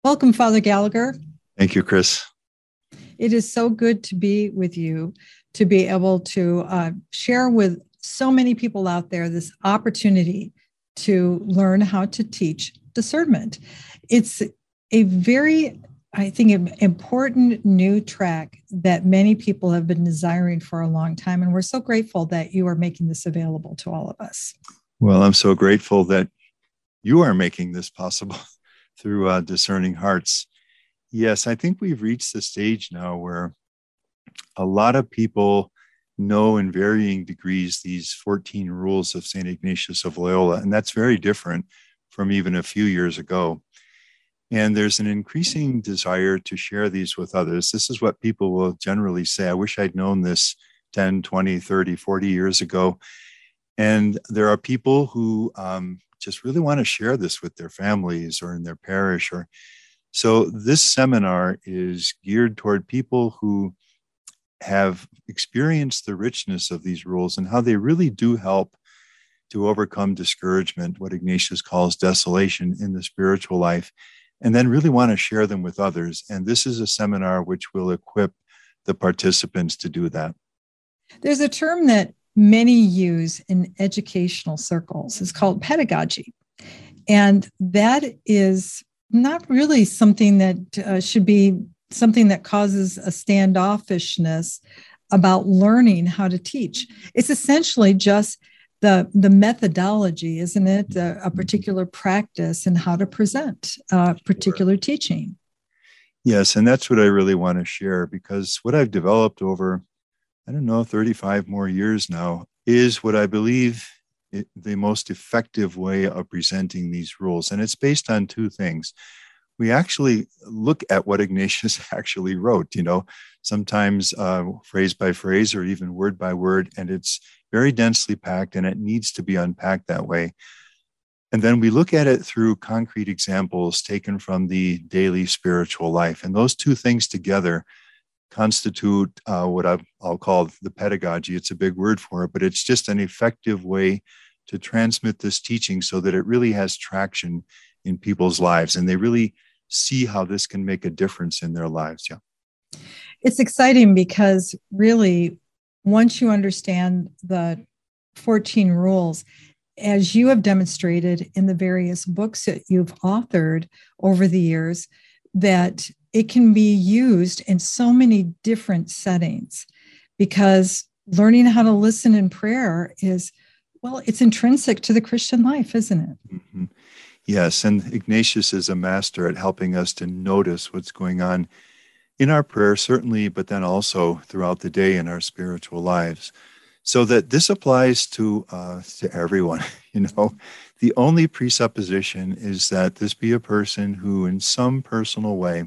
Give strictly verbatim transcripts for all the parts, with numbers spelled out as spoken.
Welcome, Father Gallagher. Thank you, Chris. It is so good to be with you, to be able to uh, share with so many people out there this opportunity to learn how to teach discernment. It's a very, I think, important new track that many people have been desiring for a long time. And we're so grateful that you are making this available to all of us. Well, I'm so grateful that you are making this possible through uh, Discerning Hearts. Yes, I think we've reached the stage now where a lot of people know in varying degrees these fourteen rules of Saint Ignatius of Loyola, and that's very different from even a few years ago. And there's an increasing desire to share these with others. This is what people will generally say. I wish I'd known this ten, twenty, thirty, forty years ago. And there are people who um, just really want to share this with their families or in their parish. Or so this seminar is geared toward people who have experienced the richness of these rules and how they really do help to overcome discouragement, what Ignatius calls desolation in the spiritual life, and then really want to share them with others. And this is a seminar which will equip the participants to do that. There's a term that many use in educational circles. It's called pedagogy. And that is not really something that uh, should be something that causes a standoffishness about learning how to teach. It's essentially just the, the methodology, isn't it? A, a particular practice and how to present a particular teaching. Yes, and that's what I really want to share, because what I've developed over, I don't know, thirty-five more years now, is what I believe it, the most effective way of presenting these rules. And it's based on two things. We actually look at what Ignatius actually wrote, you know, sometimes uh, phrase by phrase or even word by word, and it's very densely packed and it needs to be unpacked that way. And then we look at it through concrete examples taken from the daily spiritual life. And those two things together constitute uh, what I've, I'll call the pedagogy. It's a big word for it, but it's just an effective way to transmit this teaching so that it really has traction in people's lives and they really see how this can make a difference in their lives. Yeah. It's exciting because really, once you understand the fourteen rules, as you have demonstrated in the various books that you've authored over the years, that it can be used in so many different settings, because learning how to listen in prayer is, well, it's intrinsic to the Christian life, isn't it? Mm-hmm. Yes, and Ignatius is a master at helping us to notice what's going on in our prayer, certainly, but then also throughout the day in our spiritual lives. So that this applies to uh, to everyone. You know, the only presupposition is that this be a person who in some personal way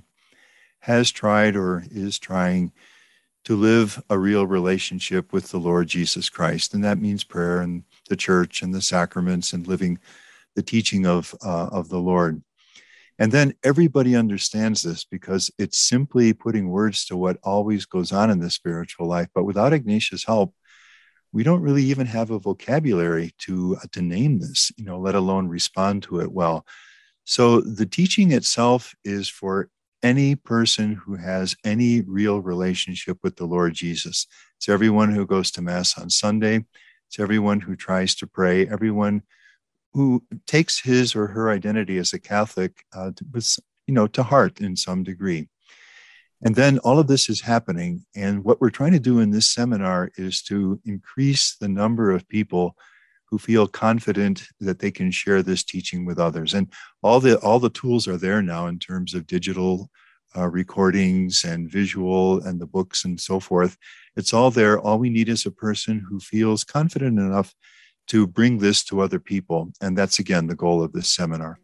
has tried or is trying to live a real relationship with the Lord Jesus Christ. And that means prayer and the church and the sacraments and living the teaching of uh, of the Lord. And then everybody understands this because it's simply putting words to what always goes on in the spiritual life. But without Ignatius' help, we don't really even have a vocabulary to, uh, to name this, you know, let alone respond to it well. So the teaching itself is for any person who has any real relationship with the Lord Jesus. It's everyone who goes to Mass on Sunday. It's everyone who tries to pray, everyone who takes his or her identity as a Catholic uh, with, you know, to heart in some degree. And then all of this is happening. And what we're trying to do in this seminar is to increase the number of people who feel confident that they can share this teaching with others. And all the all the tools are there now in terms of digital uh, recordings and visual and the books and so forth. It's all there. All we need is a person who feels confident enough to bring this to other people. And that's, again, the goal of this seminar.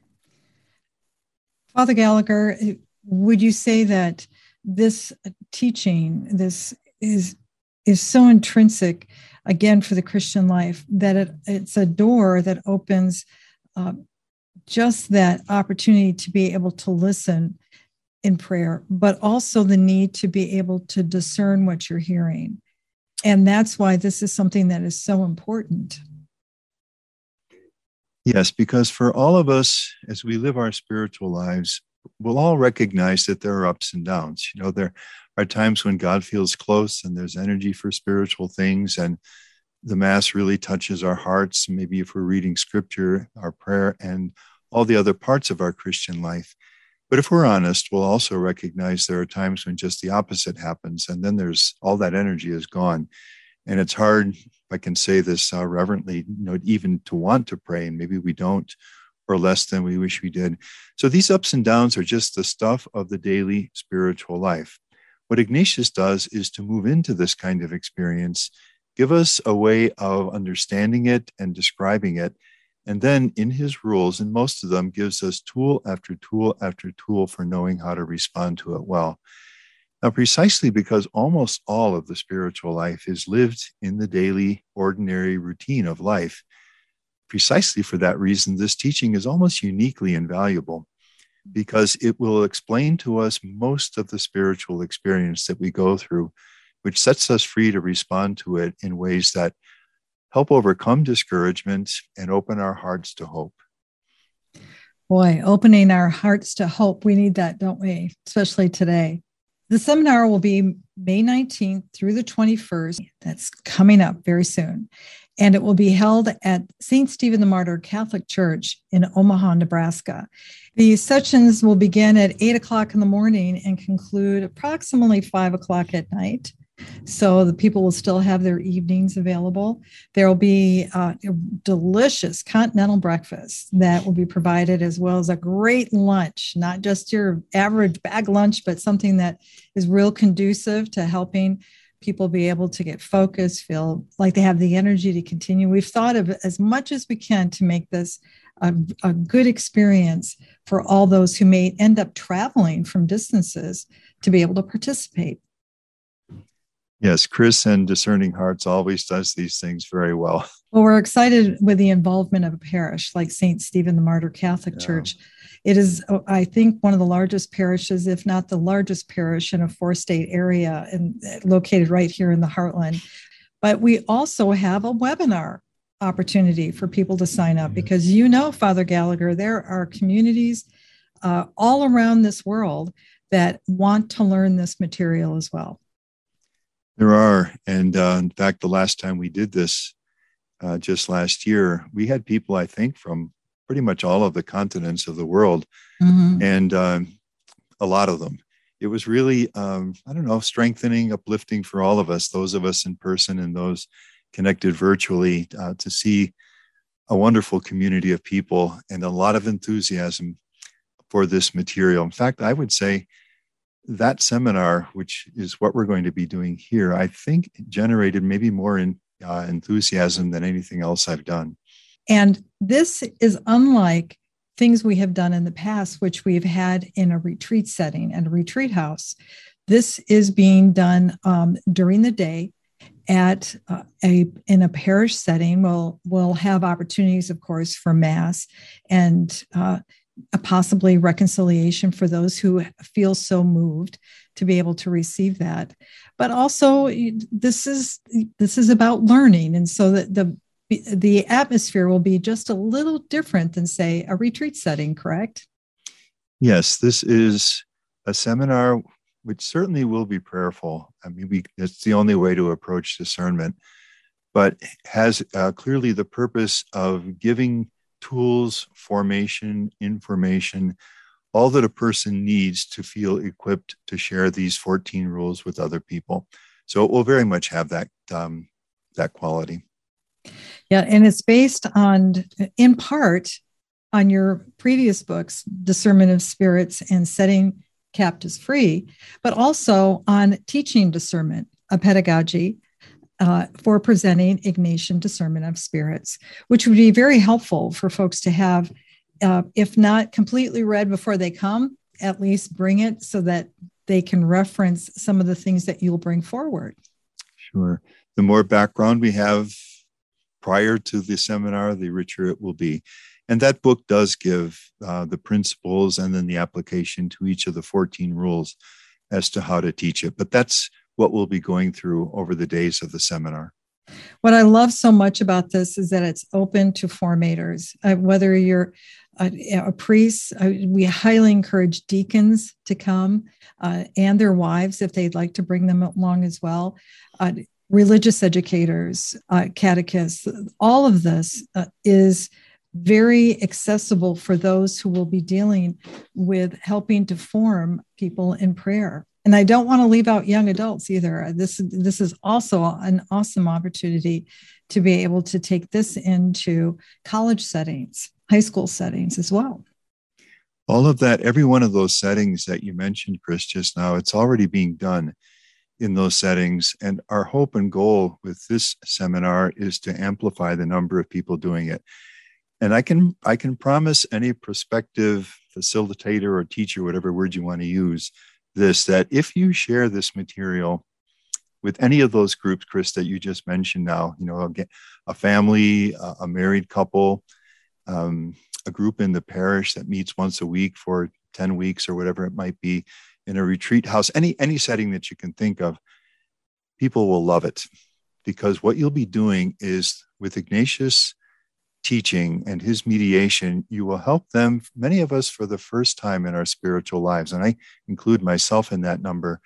Father Gallagher, would you say that this teaching, this is is so intrinsic, again, for the Christian life, that it, it's a door that opens uh, just that opportunity to be able to listen in prayer, but also the need to be able to discern what you're hearing? And that's why this is something that is so important. Yes, because for all of us, as we live our spiritual lives, we'll all recognize that there are ups and downs. You know, there are times when God feels close and there's energy for spiritual things, and the Mass really touches our hearts. Maybe if we're reading scripture, our prayer, and all the other parts of our Christian life. But if we're honest, we'll also recognize there are times when just the opposite happens, and then there's all that energy is gone. And it's hard, if I can say this uh, reverently, you know, even to want to pray, and maybe we don't, or less than we wish we did. So these ups and downs are just the stuff of the daily spiritual life. What Ignatius does is to move into this kind of experience, give us a way of understanding it and describing it, and then in his rules, and most of them, gives us tool after tool after tool for knowing how to respond to it well. Now, precisely because almost all of the spiritual life is lived in the daily, ordinary routine of life, precisely for that reason, this teaching is almost uniquely invaluable, because it will explain to us most of the spiritual experience that we go through, which sets us free to respond to it in ways that help overcome discouragement and open our hearts to hope. Boy, opening our hearts to hope. We need that, don't we? Especially today. The seminar will be May nineteenth through the twenty-first. That's coming up very soon. And it will be held at Saint Stephen the Martyr Catholic Church in Omaha, Nebraska. The sessions will begin at eight o'clock in the morning and conclude approximately five o'clock at night. So the people will still have their evenings available. There will be uh, a delicious continental breakfast that will be provided, as well as a great lunch, not just your average bag lunch, but something that is real conducive to helping people be able to get focused, feel like they have the energy to continue. We've thought of as much as we can to make this a, a good experience for all those who may end up traveling from distances to be able to participate. Yes, Chris and Discerning Hearts always does these things very well. Well, we're excited with the involvement of a parish like Saint Stephen the Martyr Catholic yeah. Church. It is, I think, one of the largest parishes, if not the largest parish in a four-state area, and located right here in the heartland. But we also have a webinar opportunity for people to sign up, because you know, Father Gallagher, there are communities uh, all around this world that want to learn this material as well. There are. And uh, in fact, the last time we did this, uh, just last year, we had people, I think, from pretty much all of the continents of the world, mm-hmm. and um, a lot of them. It was really, um, I don't know, strengthening, uplifting for all of us, those of us in person and those connected virtually, uh, to see a wonderful community of people and a lot of enthusiasm for this material. In fact, I would say that seminar, which is what we're going to be doing here, I think generated maybe more in, uh, enthusiasm than anything else I've done. And this is unlike things we have done in the past, which we've had in a retreat setting and a retreat house. This is being done um, during the day at uh, a in a parish setting. We'll, we'll have opportunities, of course, for Mass and uh, possibly reconciliation for those who feel so moved to be able to receive that. But also, this is this is about learning, and so that the the atmosphere will be just a little different than, say, a retreat setting, correct? Yes, this is a seminar which certainly will be prayerful. I mean, we, it's the only way to approach discernment, but has uh, clearly the purpose of giving tools, formation, information, all that a person needs to feel equipped to share these fourteen rules with other people. So it will very much have that um, that quality. Yeah, and it's based on, in part, on your previous books, Discernment of Spirits and Setting Captives Free, but also on teaching discernment, a pedagogy uh, for presenting Ignatian discernment of spirits, which would be very helpful for folks to have, uh, if not completely read before they come, at least bring it so that they can reference some of the things that you'll bring forward. Sure. The more background we have prior to the seminar, the richer it will be. And that book does give uh, the principles and then the application to each of the fourteen rules as to how to teach it. But that's what we'll be going through over the days of the seminar. What I love so much about this is that it's open to formators, uh, whether you're a, a priest. Uh, we highly encourage deacons to come uh, and their wives if they'd like to bring them along as well. Uh, religious educators, uh, catechists, all of this uh, is very accessible for those who will be dealing with helping to form people in prayer. And I don't want to leave out young adults either. This, this is also an awesome opportunity to be able to take this into college settings, high school settings as well. All of that, every one of those settings that you mentioned, Chris, just now, it's already being done in those settings. And our hope and goal with this seminar is to amplify the number of people doing it. And I can I can promise any prospective facilitator or teacher, whatever word you want to use, this, that if you share this material with any of those groups, Chris, that you just mentioned now, you know, a family, a married couple, um, a group in the parish that meets once a week for ten weeks or whatever it might be, in a retreat house, any any setting that you can think of, people will love it. Because what you'll be doing is, with Ignatius teaching and his mediation, you will help them, many of us for the first time in our spiritual lives, and I include myself in that number,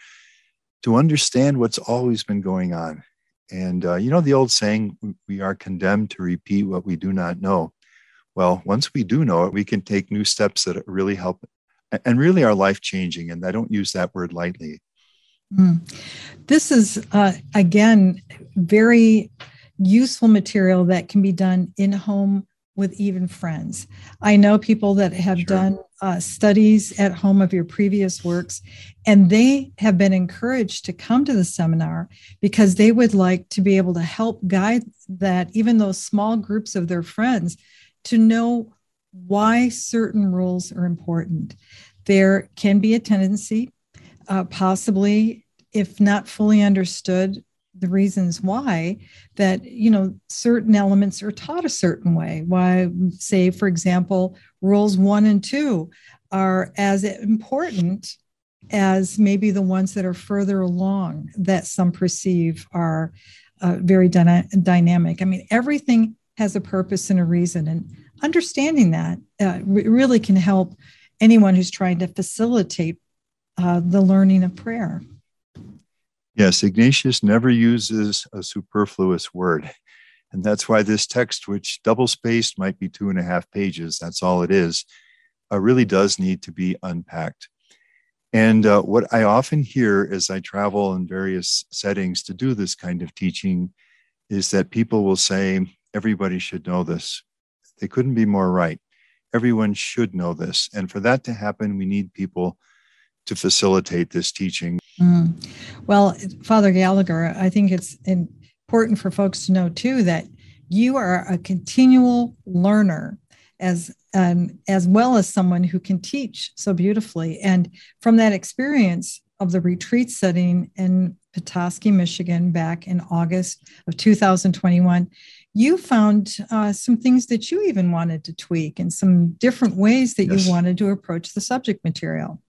to understand what's always been going on. And uh, you know the old saying, we are condemned to repeat what we do not know. Well, once we do know it, we can take new steps that really help and really are life-changing. And I don't use that word lightly. Mm. This is, uh, again, very useful material that can be done in home with even friends. I know people that have sure. done uh, studies at home of your previous works, and they have been encouraged to come to the seminar because they would like to be able to help guide that, even those small groups of their friends, to know why certain rules are important. There can be a tendency, uh, possibly, if not fully understood, the reasons why, that, you know, certain elements are taught a certain way. Why, say, for example, rules one and two are as important as maybe the ones that are further along that some perceive are uh, very dyna- dynamic. I mean, everything has a purpose and a reason, and understanding that uh, really can help anyone who's trying to facilitate uh, the learning of prayer. Yes, Ignatius never uses a superfluous word. And that's why this text, which double-spaced might be two and a half pages, that's all it is, uh, really does need to be unpacked. And uh, what I often hear as I travel in various settings to do this kind of teaching is that people will say, everybody should know this. They couldn't be more right. Everyone should know this. And for that to happen, we need people to facilitate this teaching. Mm. Well, Father Gallagher, I think it's important for folks to know, too, that you are a continual learner as um, as well as someone who can teach so beautifully. And from that experience of the retreat setting in Petoskey, Michigan, back in August of two thousand twenty-one, you found uh, some things that you even wanted to tweak and some different ways that yes. you wanted to approach the subject material.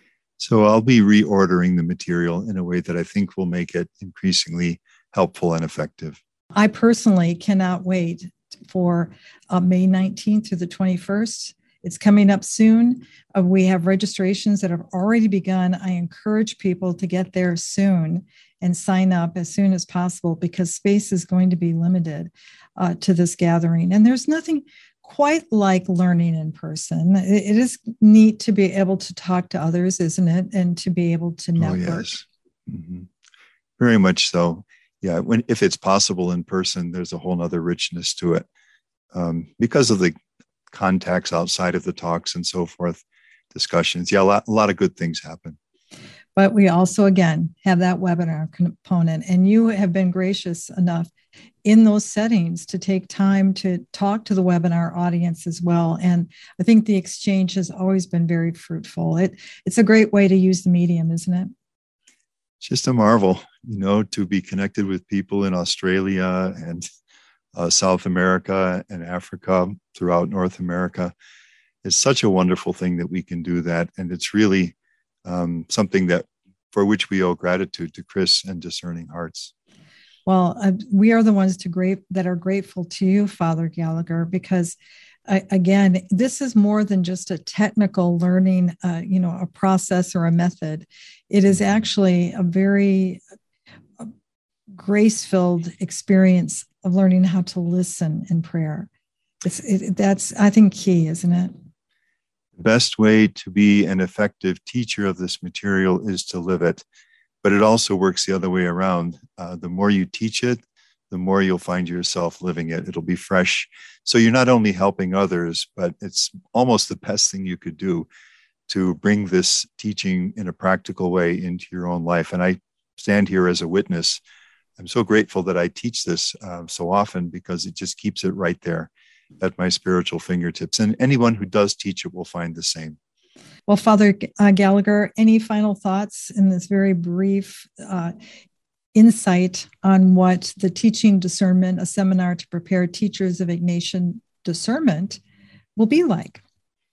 So I'll be reordering the material in a way that I think will make it increasingly helpful and effective. I personally cannot wait for uh, May nineteenth through the twenty-first. It's coming up soon. Uh, we have registrations that have already begun. I encourage people to get there soon and sign up as soon as possible, because space is going to be limited uh, to this gathering. And there's nothing quite like learning in person. It, it is neat to be able to talk to others, isn't it? And to be able to network. Oh, yes. Mm-hmm. Very much so. Yeah, when if it's possible in person, there's a whole other richness to it um, because of the contacts outside of the talks and so forth, discussions. Yeah, a lot, a lot of good things happen. But we also, again, have that webinar component, and you have been gracious enough in those settings to take time to talk to the webinar audience as well. And I think the exchange has always been very fruitful. It, it's a great way to use the medium, isn't it? It's just a marvel, you know, to be connected with people in Australia and uh, South America and Africa, throughout North America. It's such a wonderful thing that we can do that. And it's really um, something that for which we owe gratitude to Chris and Discerning Hearts. Well, uh, we are the ones to great that are grateful to you, Father Gallagher, because I, again, this is more than just a technical learning, uh, you know, a process or a method. It is actually a very grace-filled experience of learning how to listen in prayer. It's, it, that's, I think, key, isn't it? The best way to be an effective teacher of this material is to live it. But it also works the other way around. Uh, the more you teach it, the more you'll find yourself living it. It'll be fresh. So you're not only helping others, but it's almost the best thing you could do to bring this teaching in a practical way into your own life. And I stand here as a witness. I'm so grateful that I teach this uh, so often, because it just keeps it right there at my spiritual fingertips. And anyone who does teach it will find the same. Well, Father uh, Gallagher, any final thoughts in this very brief uh, insight on what the Teaching Discernment, a seminar to prepare teachers of Ignatian discernment, will be like?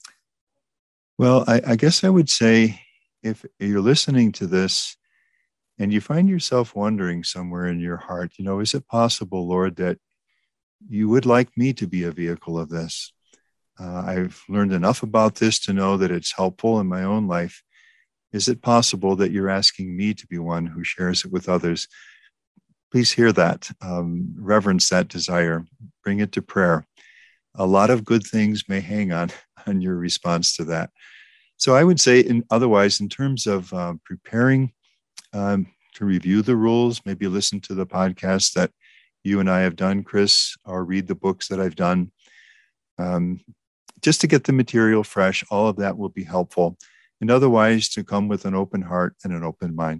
Well, I, I guess I would say, if you're listening to this and you find yourself wondering somewhere in your heart, you know, is it possible, Lord, that you would like me to be a vehicle of this? Uh, I've learned enough about this to know that it's helpful in my own life. Is it possible that you're asking me to be one who shares it with others? Please hear that. Um, reverence that desire. Bring it to prayer. A lot of good things may hang on, on your response to that. So I would say, in, otherwise, in terms of uh, preparing um, to review the rules, maybe listen to the podcast that you and I have done, Chris, or read the books that I've done. Um, just to get the material fresh, all of that will be helpful. And otherwise, to come with an open heart and an open mind.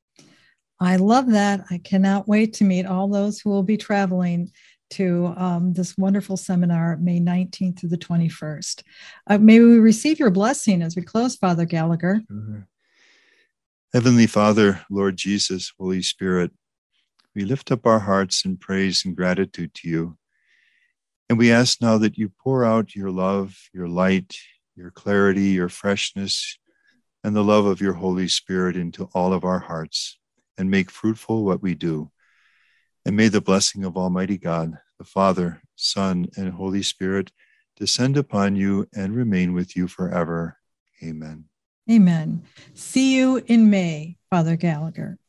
I love that. I cannot wait to meet all those who will be traveling to um, this wonderful seminar, May nineteenth through the twenty-first. Uh, may we receive your blessing as we close, Father Gallagher. Sure. Heavenly Father, Lord Jesus, Holy Spirit, we lift up our hearts in praise and gratitude to you. And we ask now that you pour out your love, your light, your clarity, your freshness, and the love of your Holy Spirit into all of our hearts, and make fruitful what we do. And may the blessing of Almighty God, the Father, Son, and Holy Spirit descend upon you and remain with you forever. Amen. Amen. See you in May, Father Gallagher.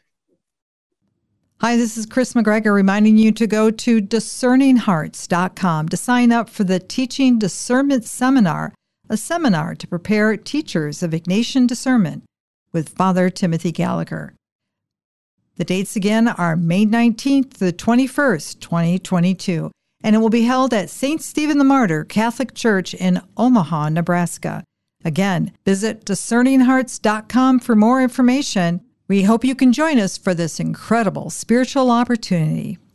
Hi, this is Chris McGregor reminding you to go to discerning hearts dot com to sign up for the Teaching Discernment Seminar, a seminar to prepare teachers of Ignatian discernment with Father Timothy Gallagher. The dates again are May nineteenth to the twenty-first, twenty twenty-two, and it will be held at Saint Stephen the Martyr Catholic Church in Omaha, Nebraska. Again, visit discerning hearts dot com for more information. We hope you can join us for this incredible spiritual opportunity.